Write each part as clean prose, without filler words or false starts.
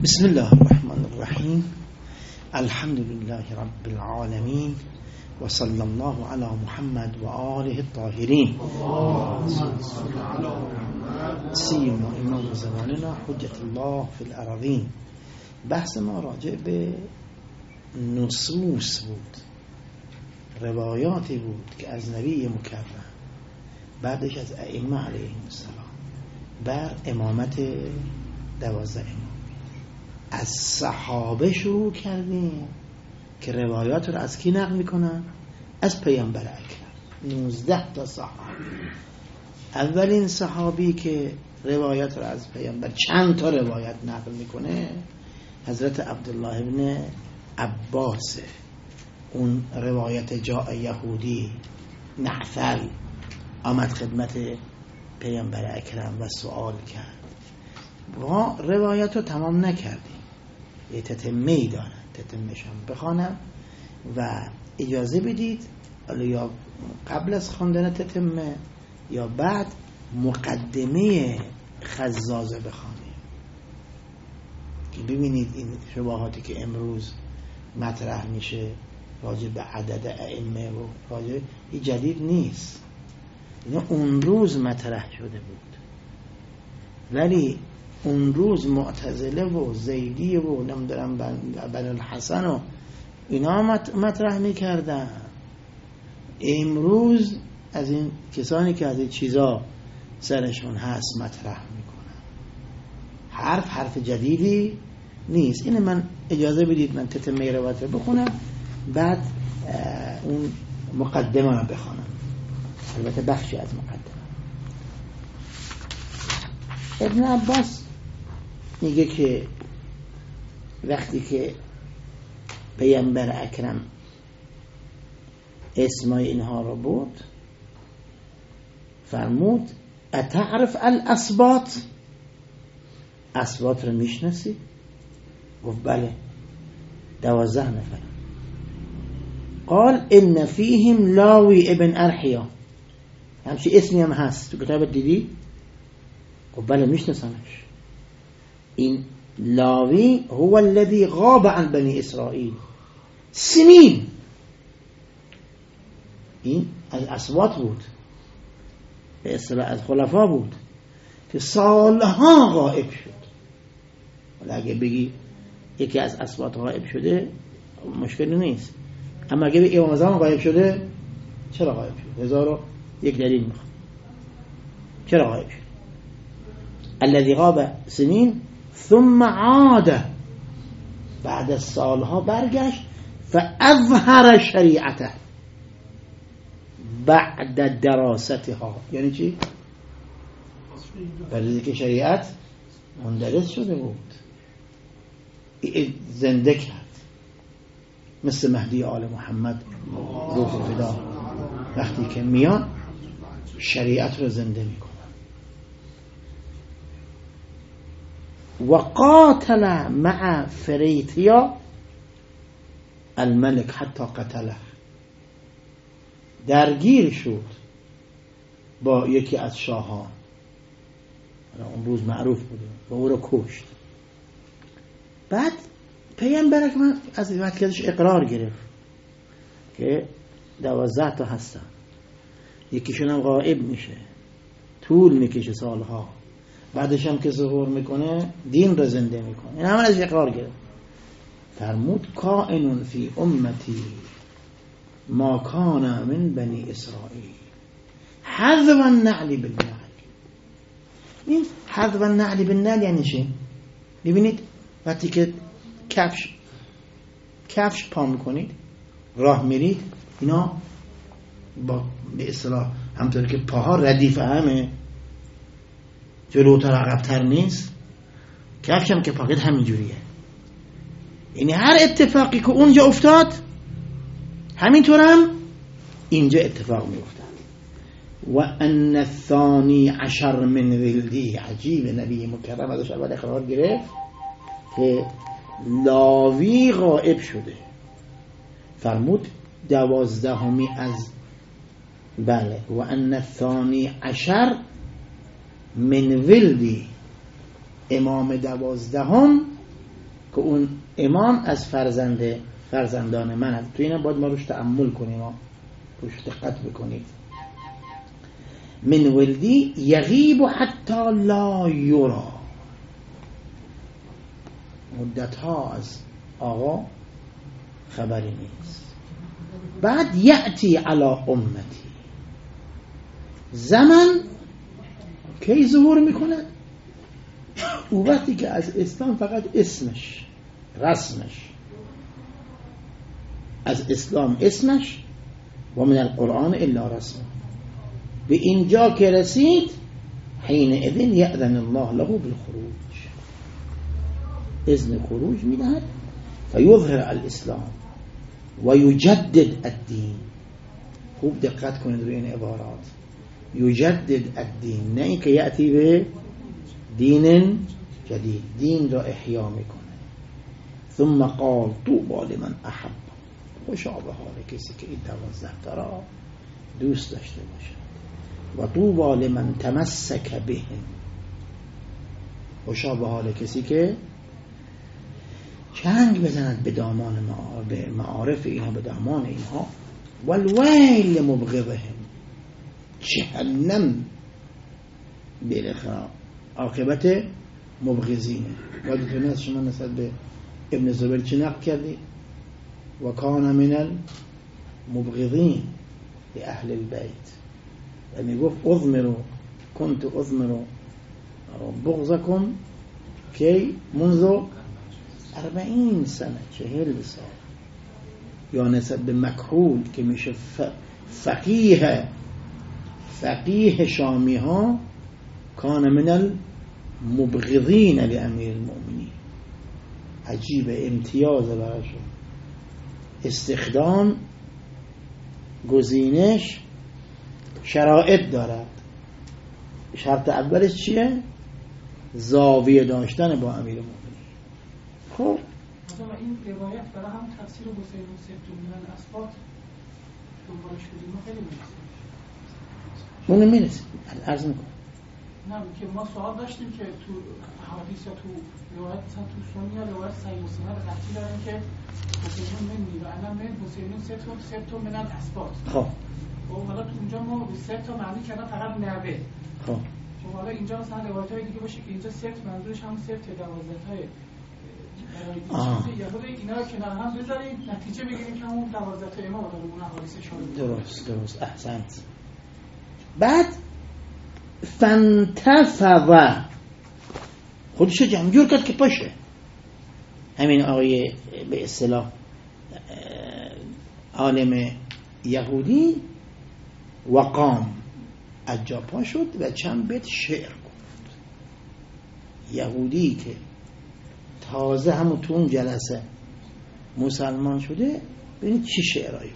بسم الله الرحمن الرحیم. الحمد لله رب العالمین و صلی الله علی محمد و آله الطاهرین. سیما امام زماننا حجت الله فی الارضین. بحث ما راجع به نصوص بود، روایاتی بود که از نبی مکرم بعدش از ائمه علیهم السلام بر امامت 12 امام از صحابه شروع کردیم که روایات رو از کی نقل میکنن؟ از پیامبر اکرم. 19 تا صحابی. اولین صحابی که روایات رو از پیامبر چند تا روایت نقل میکنه حضرت عبدالله ابن عباسه. اون روایت جاء یهودی نعثل آمد خدمت پیامبر اکرم و سوال کرد. ما روایات رو تمام نکردیم، یه تتمه‌ای دارن، تتمه‌شم بخوانم و اجازه بدید یا قبل از خواندن تتمه یا بعد مقدمه خزازه بخوانیم که ببینید این شباهاتی که امروز مطرح میشه راجع به عدد ائمه و راجع این جدید نیست، اینا اون روز مطرح شده بود، ولی اون روز معتزله و زیدی و نمیدونم بن الحسن و اینا مطرح میکردن. امروز از این کسانی که از این چیزا سرشون هست مطرح میکنن. حرف جدیدی نیست. این من اجازه بدید من تتمه روایت رو بخونم بعد اون مقدمه رو بخونم، البته بخشی از مقدمه. ابن عباس میگه که وقتی که پیامبر اکرم اسمای اینها رو بود فرمود اتعرف الاسباط؟ اسباط رو میشناسی؟ گفت بله. 12 نفر. قال ان فیهم لاوی ابن ارحیا، همچی اسمی هم هست تو کتابت دیدی؟ گفت بله میشناسمش. این لاوی هو الذي غاب عن بني اسرائیل سنین. این از اسباط بود، به اصطلاح از خلفا بود که سالها غائب شد. ولی اگه بگی یکی از اسباط غائب شده مشکلی نیست، اما اگه بگی امام زمان غائب شده، چرا غائب شد؟ 1001 دلیل میخوام. چرا غائب شد؟ الذي غاب سنین ثم عاد، بعد از سالها برگشت فاظهر شریعته بعد دراستها. یعنی چی؟ بعد اینکه شریعت مندرس شده بود زنده کرد، مثل مهدی آل محمد روح فدا وقتی که میان شریعت رو زنده میکنه. و قاتل مع فریتیا الملك حتی قتله، درگیر شد با یکی از شاهان، اون روز معروف بوده، و او رو کشت. بعد پیامبر اکرم از وقتش اقرار گرفت که 12 تا هستن، یکیشون هم غائب میشه، طول میکشه سالها، بعدش هم که ظهور میکنه دین رو زنده میکنه. این همه از اقرار گرفت. فرمود کائن فی امتی ما کان من بنی اسرائیل حذو النعل بالنعل. این حذو النعل بالنعل یعنی چی؟ ببینید وقتی که کفش پا میکنید راه میرید، اینا با به اصطلاح همطور که پاها ردیف همه، جلوتر عقبتر نیست، کفش هم که پاکت همینجوریه. یعنی هر اتفاقی که اونجا افتاد همینطور هم اینجا اتفاق می افتاد. و ان الثانی عشر من ولدی. عجیب، نبی مکرم ازش اول اقرار گرفت که لاوی غائب شده، فرمود 12 از بله. و ان الثانی عشر من ولدی، امام 12 که اون امام از فرزندان من هست. تو اینا باید ما روش تأمل کنیم، روش دقت بکنید. من ولدی یغیب حتی لا یرا، مدت ها از آقا خبری نیست. بعد یأتی علی امتی، زمن کی ظهور میکنه؟ او وقتی که از اسلام فقط اسمش، رسمش، از اسلام اسمش و من القرآن الا رسمه به اینجا که رسید، حین اذن یأذن الله له بالخروج، اذن خروج میدهد فیظهر الاسلام و یجدد الدین. خوب دقت کنید روی این عبارات، یجدد الدین، نه اینکه یأتی به دین جدید، دین را احیا میکنه. ثم قال طوبى لمن احب، خوشا به حال کسی که این 12 تا را دوست داشته باشد. و طوبى لمن تمسک بهم، خوشا به حال کسی که چنگ بزند به دامان به معارف اینها، به دامان اینها. والویل لمبغضهم، جهنم بالاخره عاقبت مبغضینه. یادتونه از شما نسبت به ابن زبیر چی نقل کردی؟ و کان من المبغضین لأهل البیت، و میگفت اضمروا كنت اضمر بغضكم کی منذ 40 سنه، 40 سال. یا نسبت به مکحول که میشه فقیه شامی ها، کان من المبغضین لامیر المؤمنین. عجیب، امتیاز براشون، استخدام، گزینش، شرایط دارد. شرط اولش چیه؟ زاویه داشتن با امیر المؤمنین. خب مثلا این روایت برای هم تفسیر حسین و سبت من اسباط دنبالش بودیم و خیلی میرسیم اونو میرسیم عرض میکنم. نه که ما سوال داشتیم که تو حدیث یا تو روایت مثلا تو سنی یا روایت صحیح مسلم قطعی دارن که حسین منی و انا من حسین سبت من اسباط. خب حالا تو اونجا ما سبت معنی کردن فقط نوه. خب حالا اینجا مثلا روایت‌های دیگه باشه که اینجا سبت منظورش هم سبت 12 تای اینا رو کنار هم بذاریم، نتیجه بگیریم که همون 12 تا امام داره اون حدیث شامل. درست احسنت. بعد فانتفض، خودشو جمع جور کرد که پاشه. همین آقای به اصطلاح عالم یهودی و قام از جا پا شد و چند بیت شعر گفت. یهودی که تازه همون تو اون جلسه مسلمان شده، ببینید چی شعرهایی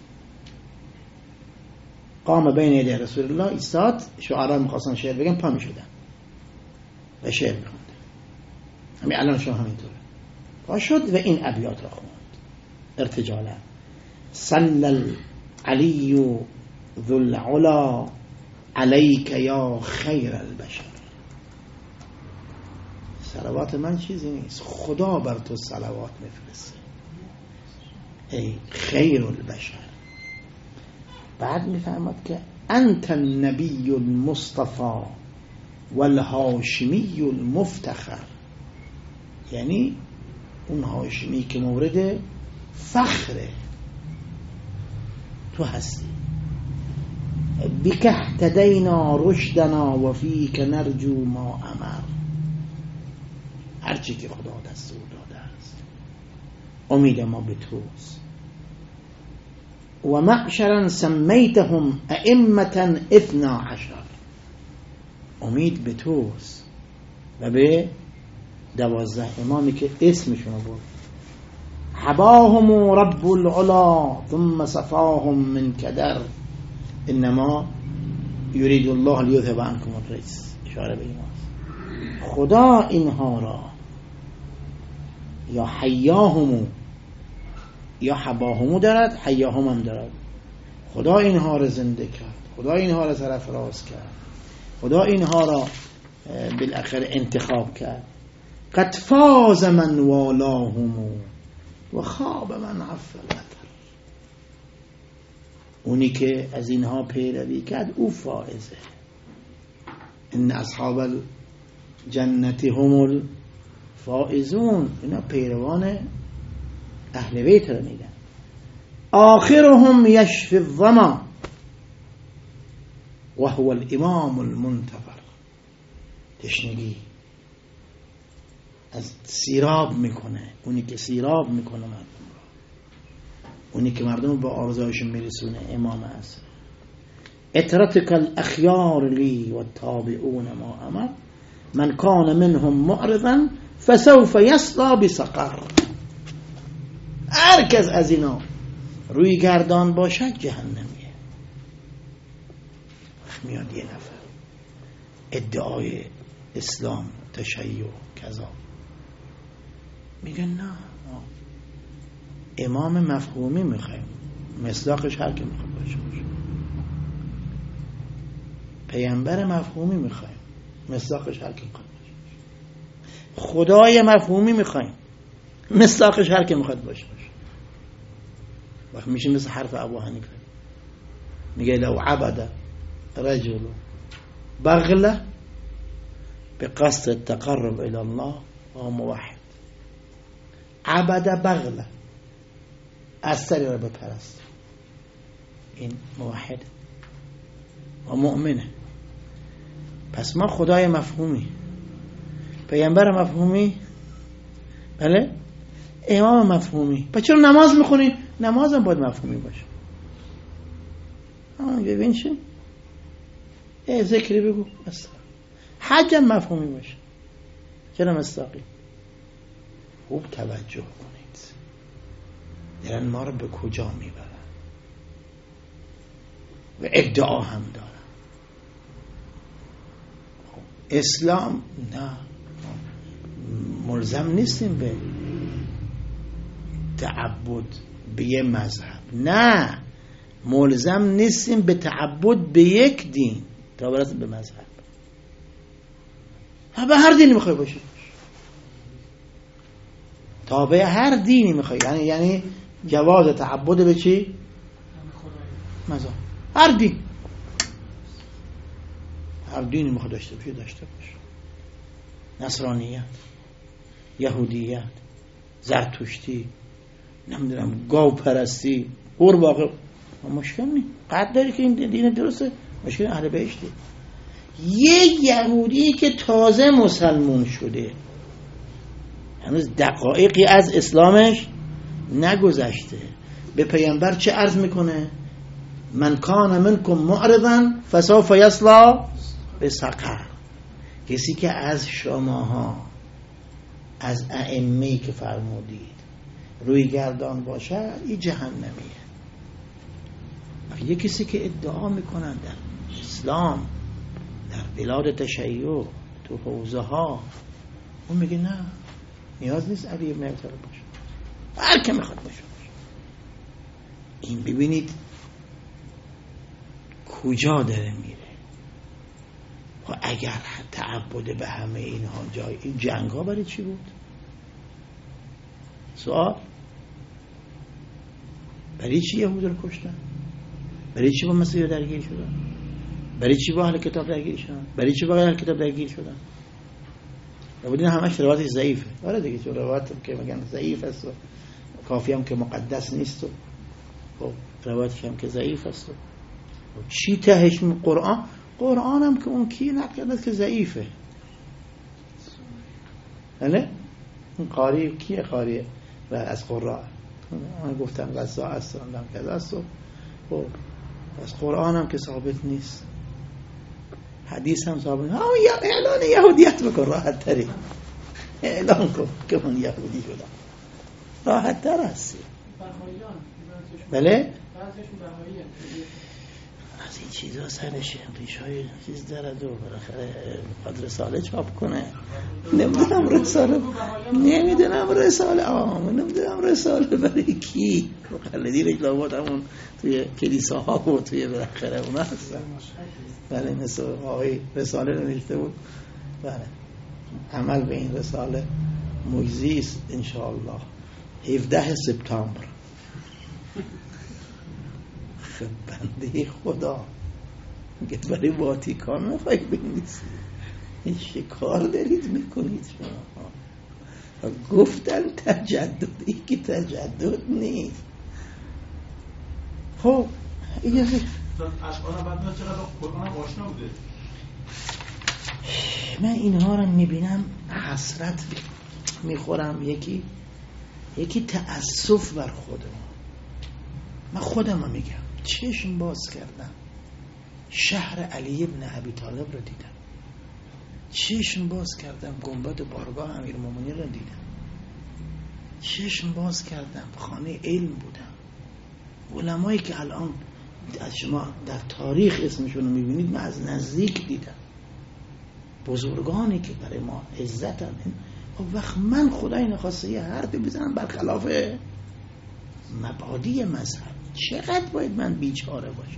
قام بین یدی رسول الله ایستاد. شعرا میخواستن شعر بگن، پا میشدن و شعر میخوندن. همین الان شما همینطوره. پا شد و این ابیات را خوند ارتجالا: صلی العلی ذو العلا علیک یا خیر البشر. صلوات من چیزی نیست، خدا بر تو صلوات میفرسته ای خیر البشر. بعد میفهمد که انت النبی المصطفى والهاشمی المفتخر، یعنی اون هاشمی که مورد فخره تو هستی. بک اهتدینا رشدنا و فیک نرجو ما امر. هرچی که خدا دستور داده است امید ما به توست. و معشرا سمیتهم ائمة 12، امید به توست و به 12 امامی که اسمشون بود. حباهم رب العلا ثم صفاهم من کدر انما یرید الله لیذهب عنکم الرجس. اشاره به اینا. خدا اینها را یا حیاهمو یا حباهمو دارد، حیاهم هم دارد. خدا اینها را زنده کرد، خدا اینها را سرفراز کرد، خدا اینها را بالاخره انتخاب کرد قد فاز من والاهم و خواب من عفلت. اونی که از اینها پیروی کرد او فائزه. ان اصحاب الجنت هم الفائزون. اینا پیروان اهل بیت رو میگن. آخرهم یشفی الظما و هو الامام المنتظر. تشنگی از سیراب میکنه، اونی که سیراب میکنه مردم رو، اونی که مردم با آرزوهاشون میرسونه امام است. اطرتک الاخیار لی و التابعون ما امر من کان منهم معرضا فسوف یصلا بسقر. هر کس از اینا روی گردان باشد جهنمیه. میاد یه نفر ادعای اسلام تشیع کذا میگه نه امام مفهومی میخوایم، مصداقش هر که میخواد باشه. پیامبر مفهومی میخوایم، مصداقش هر که میخواد باشه. خدای مفهومی میخوایم، مصداقش هر که میخواد باشه. وقت میشه مثل حرف ابو حنیفه میگه لو عبد رجل بغله بقصد التقرب الى الله و موحد. عبد بغله، استری رو بپرست، این موحد و مؤمنه. پس ما خدای مفهومی، پیامبر مفهومی، بله، امام مفهومی. پس چرا نماز میخونی؟ نماز هم باید مفهومی باشه. ببین چی؟ ذکری بگو مثلا. حج هم مفهومی باشه. چرا مستاقی؟ خوب توجه کنید، دارن ما رو به کجا میبرن و ادعا هم دارن. اسلام نه، ملزم نیستیم به تعبد به یه مذهب، نه ملزم نیستیم به تعبد به یک دین تا برسیم به مذهب. به هر دینی میخوای باشی، تابع هر دینی میخوای، یعنی جواز تعبد به چی؟ مذهب. هر دین، هر دینی میخوای داشته باشی داشته باش. نصرانیت، یهودیت، زرتشتی، نمیدونم گاو پرستی، قورباغه، مشکل نیست. قد داری که این دین درسته، مشکل اهل بهشتی. یه یهودی که تازه مسلمون شده، هنوز دقایقی از اسلامش نگذشته، به پیامبر چه عرض میکنه؟ من کان منکم معرضا فسوف یصلا بسقر. کسی که از شماها، از ائمه‌ای که فرمودید روی گردان باشه، این جهنمیه. یه کسی که ادعا میکنن در اسلام، در بلاد تشیع، تو حوزه ها، اون میگه نه نیاز نیست علی ابن ابی طالب باشه، هر که میخواد باشه. این ببینید کجا داره میره. و اگر تعبد به همه اینها جای، این جنگ ها برای چی بود؟ سوال، برای چی یهود رو کشتن؟ برای چی با مسیح درگیر شدن؟ برای چی با اهل کتاب درگیر شدن؟ برای چی با اهل کتاب درگیر شدن؟ بودین همش روایتش ضعیفه. آره دیگه، چون روایت که میگن ضعیف است و کافی هم که مقدس نیست و خب روایتش هم که ضعیف است و چی تهش؟ قرآن هم که اون کی نقل کرده که ضعیفه. بله؟ اون قاری کیه؟ قاری و از قرآن من گفتم غزا است، هم کذا است و خب از قرآن هم که ثابت نیست، حدیث هم ثابت نیست. اعلان یهودیت بکن، راحت تری اعلان کن که من یهودی شدم، راحت تر هستی. بله؟ از این چیزا سرشه ریش های چیز دارد و بالاخره قدر رساله چاپ کنه. نمیدونم رساله برای کی؟ مقلدی رجلابات همون توی کلیساها و توی بالاخره اونا هستن. بله، مثل آقای رساله رو نوشته بود. بله عمل به این رساله مجزی است انشاءالله. 17 سپتامبر. خب بنده خدا میگه برای واتیکان میخوایی بنویسی، این چه کار دارید میکنید شما؟ گفتن تجددی که تجدد نیست. خب اجازه اشعار بعد میاد چقدر قرآن آشنا بوده. من اینها رو میبینم حسرت میخورم، یکی تأسف بر خودم. من خودم رو میگم چشم باز کردم شهر علی ابن ابی طالب رو دیدم، چشم باز کردم گنبد بارگاه امیرالمومنین رو دیدم، چشم باز کردم خانه علم بودم. علمایی که الان از شما در تاریخ اسمشون رو میبینید من از نزدیک دیدم، بزرگانی که برای ما عزتن. خب وقت من خدای نخواسته یه حرفی بزنم برخلاف مبادی مذهب، چقدر باید من بیچاره باشم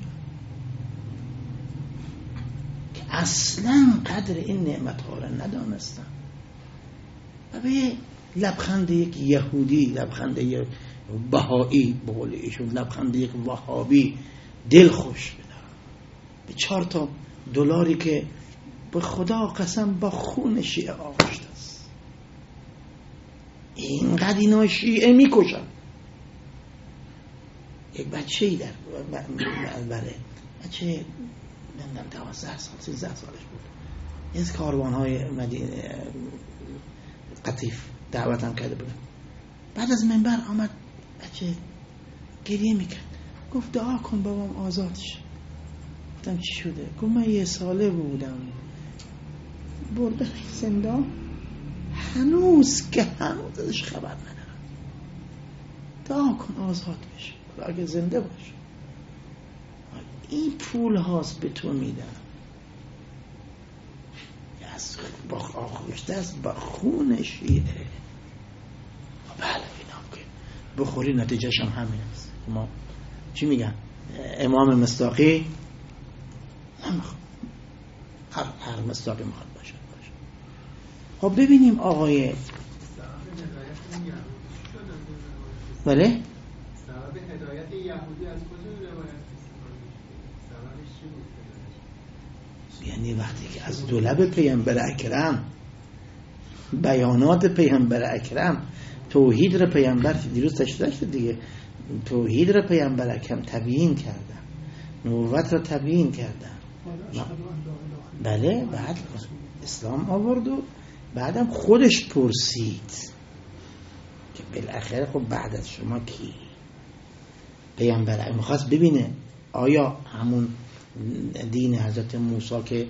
که اصلا قدر این نعمت‌ها رو ندانستم و به لبخند یک یهودی، لبخند یک بهایی، به قول ایشون لبخند یک وهابی دل خوش بدم، به 4 دلاری که به خدا قسم با خون شیعه آغشته است. اینقدر اینا شیعه میکشن. یک بچه‌ای در بله بچه نمیدونم 12 سال 13 سالش بود، از کاروان‌های مدینه قطیف دعوتم کرده بودم. بعد از منبر آمد بچه گریه میکرد، گفت دعا کن بابام آزاد شه. گفتم چی شده؟ گفت من 1 ساله بودم برده زندان، هنوز ازش خبر ندارم. دعا کن آزاد بشه اگه زنده باشه. این پول هاست به تو میدن از با آغشته است با خون شیعه. بله اینا که بخوری نتیجهش هم همین است. ما چی میگن؟ امام مصداقی نمیخواد، هر مصداقی میخواد باشه. خب ببینیم آقای بله سبب هدایت یهودی از کجا روایت سببش چی بود؟ یعنی وقتی که از دولب پیامبر اکرم، بیانات پیامبر اکرم، توحید رو پیامبر دیروز تشریح دیگه، توحید رو پیامبر اکرم تبیین کردن، نبوت رو تبیین کردن. بله بعد اسلام آورد و بعدم خودش پرسید که بالاخره خب بعد از شما کی؟ پیامبر میخواست ببینه آیا همون دین حضرت موسی که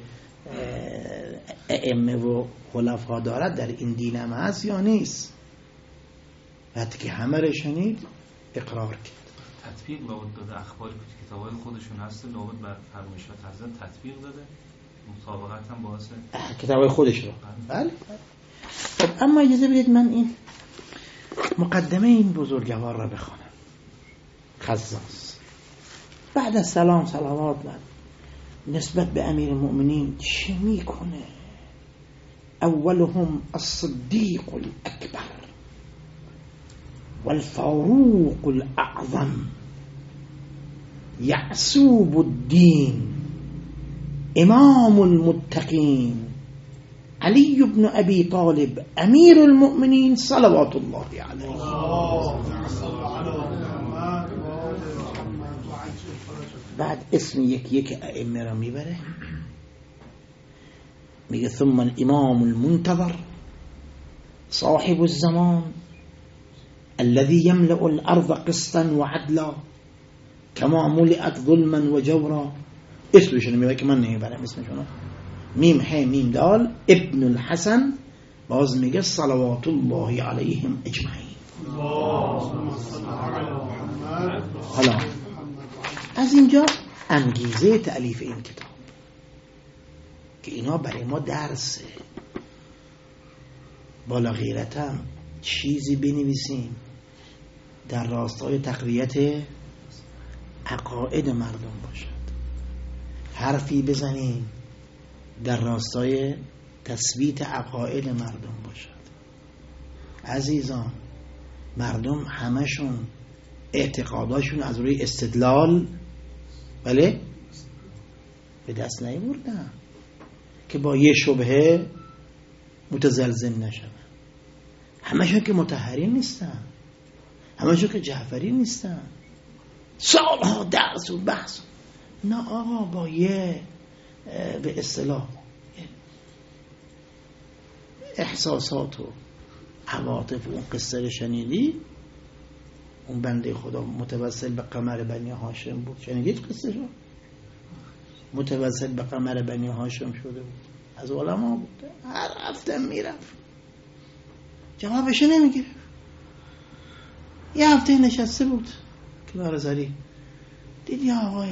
ائمه و خلفا دارد در این دین هم هست یا نیست. وقتی که همه رو شنید اقرار کرد. تطبیق لابد داده، اخباری که کتابای خودشون هست لابد بر فرمایش و حضرت تطبیق داده، مطابقت هم باعث کتابای خودش رو. بله. خب اما اجازه بدید من این مقدمه این بزرگوار را بخوانم. خزاز بعد از سلام صلوات بعد نسبت به امیر المؤمنین چه میکنه؟ اولهم الصدیق الاکبر والفاروق الاعظم یعصوب الدین امام المتقین علی بن ابی طالب امیر المؤمنین صلوات الله علیه. بعد اسم یک ائمه را میبره، میگه ثم الامام المنتظر صاحب الزمان الذي يملأ الارض قسطا وعدلا كما ملئت ظلما وجورا. اسمشون میگه که من نمیبرم اسمشون، میم ح میم دال ابن الحسن، باز میگه صلوات الله علیهم اجمعین. حالا از اینجا انگیزه تألیف این کتاب که اینا برای ما درسه، بالا غیرتم چیزی بنویسیم در راستای تقویت عقاید مردم باشد، حرفی بزنیم در راستای تثبیت عقاید مردم باشد. عزیزان، مردم همشون اعتقاداشون از روی استدلال بله به دست نیاوردن که با یه شبهه متزلزل نشون. همشون که مطهری نیستن، همشون که جعفری نیستن، سالها درس و بحث. نه آقا، با یه به اصطلاح احساسات و عواطف و اون قصه رو شنیدی، اون بنده خدا متوسل به قمر بنی هاشم بود، شنیدید قصه شو؟ متوسل به قمر بنی هاشم شده بود، از علما بود، هر هفته میرفت جوابش نمیگیره. یه هفته نشسته بود کنار زری، دید یه آقای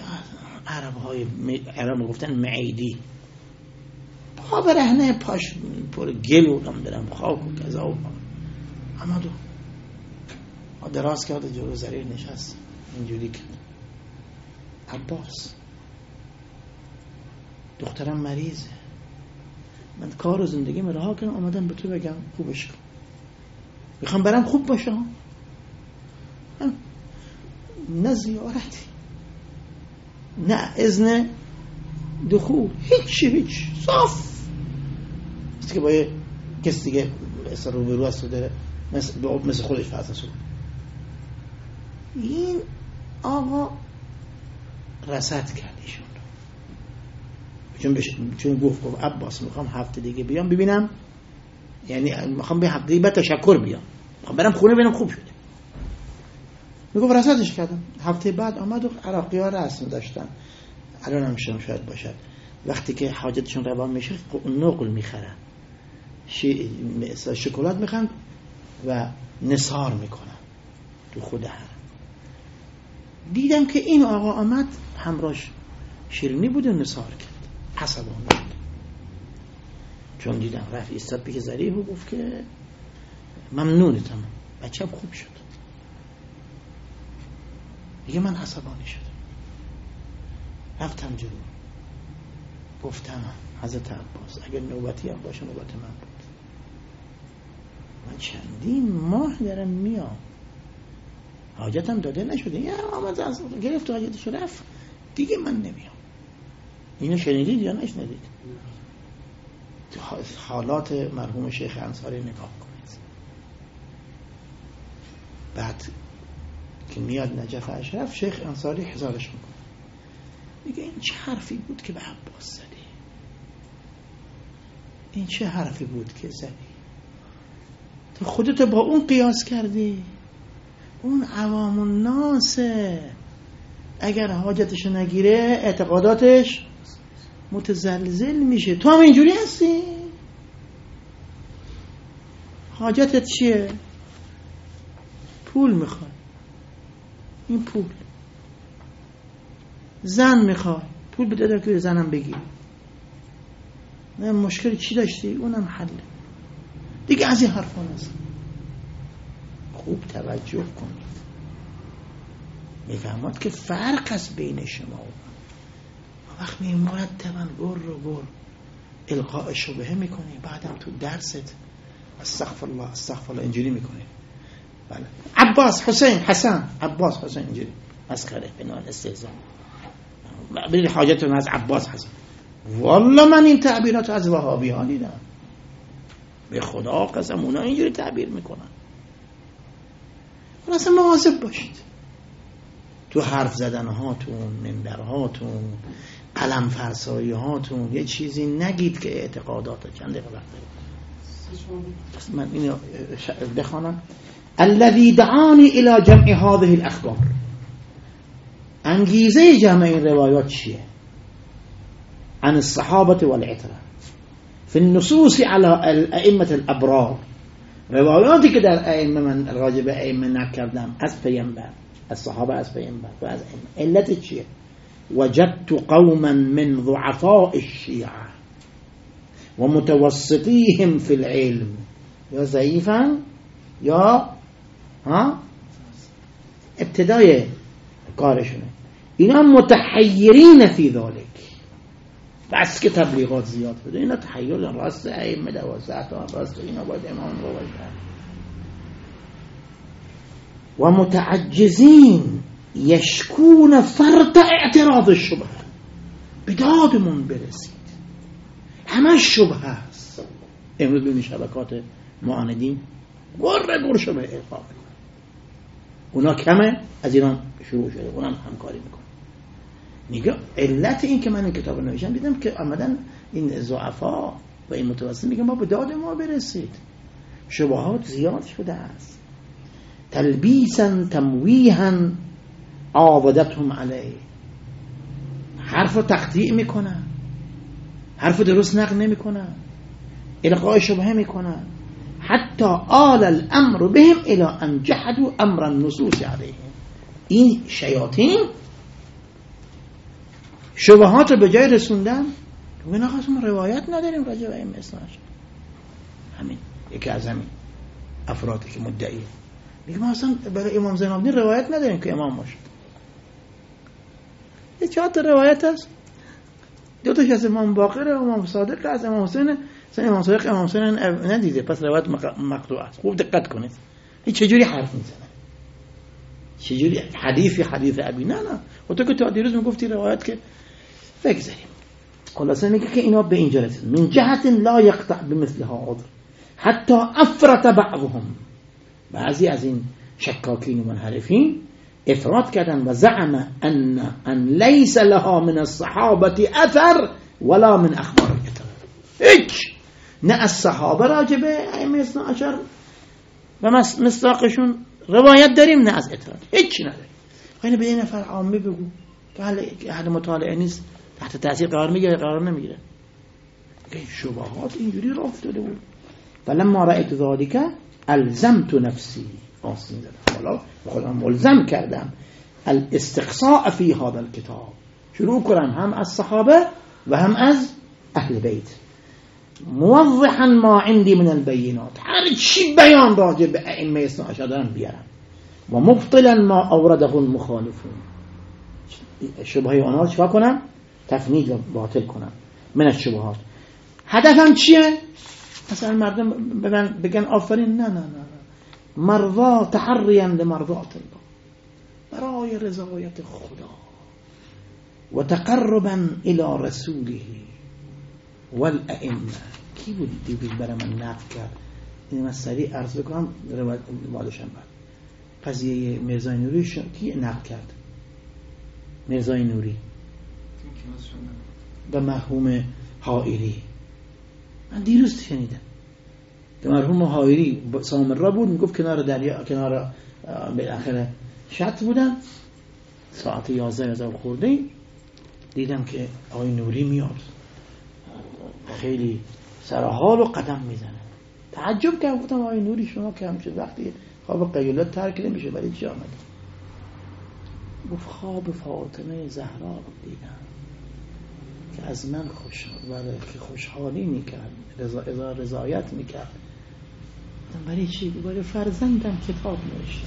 عرب گفتن معیدی، پا برهنه، پاش پر گل و نمیدونم خاک و کذا و آمد و دراز کرد جلو زری نشست، اینجوری کرد. عباس دخترم مریضه، من کار و زندگیم رها کنم، آمدم به تو بگم خوبش کن، میخوام برم خوب باشه، نه زیارتی نه اذن دخول، هیچ صاف است که با یه کسی دیگه اصلا روبرو است و داره مثل خودش فرض شد. این آقا رصد کرد ایشون چون گفت عباس میخوام هفته دیگه بیام ببینم، یعنی میخوام به هفته دیگه بعد تشکر بیام، میخوام برم خونه ببینم خوب شده. میگفت رصدش کردم. هفته بعد آمد و عراقی ها رسم داشتن، الان هم شاید باشد، وقتی که حاجتشون روان میشه نقل میخرن، شکلات میخرن و نثار میکنن تو خود حرم. دیدم که این آقا آمد همراش شیرینی بود و نثار کرد، عصبانی بود، چون دیدم رفت ایستاد پیش ظریف و گفت که ممنونتم، بچه‌م خوب شد. دیگه من عصبانی شدم، رفتم جلو، گفتم حضرت عباس اگر نوبتی هم باشه نوبت من بود، من چندین ماه دارم میام، حاجتم داده نشده، یه آمد از گرفت حاجتشو رفت، دیگه من نمیام. اینو شنیدید یا نشنیدید؟ تو حالات مرحوم شیخ انصاری نگاه کنید. بعد که میاد نجف اشرف، شیخ انصاری حضارش میکنه، میگه این چه حرفی بود که به عباس زدی؟ این چه حرفی بود که زدی؟ تو خودت با اون قیاس کردی؟ اون عوام الناسه، اگر حاجتشو نگیره اعتقاداتش متزلزل میشه. تو هم اینجوری هستی؟ حاجتت چیه؟ پول میخوای، این پول. زن میخوای، پول بده که زنم بگیری. نه مشکلی چی داشتی؟ اونم حله دیگه. از این حرفا نزن. خوب توجه کنید، میفهمد که فرق است بین شما و وقت می مرتبا گر القاء شبهه میکنی، بعدم تو درست استغفر الله اینجوری میکنی. بله. عباس حسن عباس حسین اینجوری مسخره بنان استهزاء. ببین حاجتون از عباس حسن. والله من این تعبیرات از وهابی ها دیدم، به خدا قسم اونا اینجوری تعبیر میکنن. اصلا مواظب باشید تو حرف زدن هاتون، منبر هاتون، قلم فرسایی هاتون یه چیزی نگید که اعتقادات. چند دقیقه وقت دارید؟ من اینو بخوانم. الذي دعاني الى جمع هذه الاخبار. انگیزه جمع این روایات چیه؟ عن الصحابه والعتره في النصوص على الائمه الابرار. روایاتی که در ائمه من راجع به ائمه نکردم، از پیامبر، از صحابه، از پیامبر و از ائمه. علت چیه؟ وجدت قوما من ضعفاء الشيعه ومتوسطيهم في العلم، یا ضعیفا یا ابتدای کارشونه، اینا متحیرین فی ذلک، بس که تبلیغات زیاد بوده. اینا تحیل راست ائمه 12 تا راست اینا باید امام رو باشه. و متعجزین یشکون فرط اعتراض الشبهه، بدادمون برسید همه شبهه است. امروز ببینید شبکات معاندین گر شبهه القا میکنن، اونا کمه از ایران شروع شده، اونا همکاری میکنن. میگه علت این که من این کتاب نوشتم دیدم که آمدن این ضعفا و این متوسط میگه ما به داد ما برسید، شبهات زیاد شده است، تلبیسا تمویها عاودتهم علیه، حرف رو تقطیع میکنن، حرف درست نقل نمیکنن، القاء شبهه میکنن، حتی آل الامر بهم الى ان جحدوا امر النصوص علیهم. این شیاطین شبهات رو به جای رسوندن. بگن آقا ما روایت نداریم راجع به ائمه اثنا عشر. همین یکی از همین افرادی که مدعیه میگه ما اصلا برای امام زین العابدین روایت نداریم که امام باشه. یه 4 تا روایت هست، 2 تاش از امام باقر، امام صادق، از امام حسین. مثلا امام صادق امام حسین ندیده، پس روایت مقطوع است. خوب دقت کنید این چجوری حرف میزنه، چجوری حدیث ابی نه و تو که تا دیروز میگفتی روایت که بگذاریم. خلاصه میگه که اینا به اینجا رسید. من جهت لا یقطع بمثلها عذر حتی افرط بعضهم، بعضی از این شکاکین و منحرفین افراط کردن و زعم ان لیس لها من الصحابه اثر ولا من اخبار الكتاب. هیچ نه از صحابه راجبه ائمه اثنا عشر و مصداقشون روایت داریم، نه از اطلاع هیچی نداریم. اینو به یه نفر عامی بگو که اهل مطالعه نیست، تحت تاثیر قرار میگیره قرار نمیگیره. این شبهات اینجوری راه افتاده بود. فلما رأيت ذلك الزمت نفسي، آسین زدم حالا خودم ملزم کردم الاستقصاء فی هذا الكتاب، شروع کنم هم از صحابه و هم از اهل بیت، موضحا ما عندي من البينات، هر چی بیان راجع به ائمه اثنا عشر دارم بیارم، و مبطلا ما اورده المخالفون، شبهه آنها چیکار کنم؟ تفنید و باطل کنم من الشبهات. هدفم چیه؟ مثلا مردم بگن آفرین، نه مرضا تحریا لمرضات الله، برای رضایت خدا و تقربا الى رسوله والائمه. کی بود دیروز برای من نقل کرد؟ این من سریع عرض بکنم روایتشم بعد. قضیه میرزای نوری کی نقل کرد؟ میرزای نوری و مرحوم حائری. من دیروز شنیدم که مرحوم حائری سامرا بود، میگفت کنار دریا، کنار بالاخره شط بودن، ساعت 11 خورده دیدم که آقای نوری میاد، خیلی سرحال و قدم میزنه. تعجب کردم، گفتم آقای نوری شما که همچه وقتی خواب قیلولت ترک نمیشه برای چی آمده؟ گفت خواب فاطمه زهرا رو دیدم که از من خوشحالی میکرد، رضایت میکرد. برای چی؟ برای فرزندم کتاب نوشت،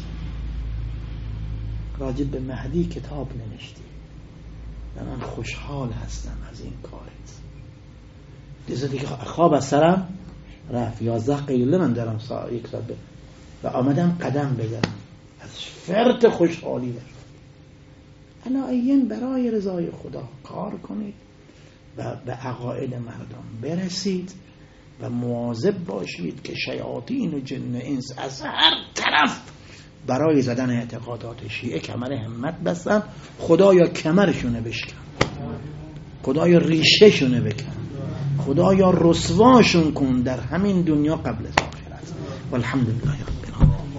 راجع به مهدی کتاب نوشتی و من خوشحال هستم از این کارت. دیگه خواب از سرم رفت. 11 قیلوله من دارم یک ساعت و آمدم قدم بزنم، از فرط خوشحالی دارم. علایین برای رضای خدا کار کنید و به عقاید مردم برسید و مواظب باشید که شیاطین و جن و انس از هر طرف برای زدن اعتقادات شیعه کمر همت بستن. خدایا کمرشونه بشکن، خدایا ریشه شونه بکن، خدایا رسواشون کن در همین دنیا قبل از آخرت. والحمدلله.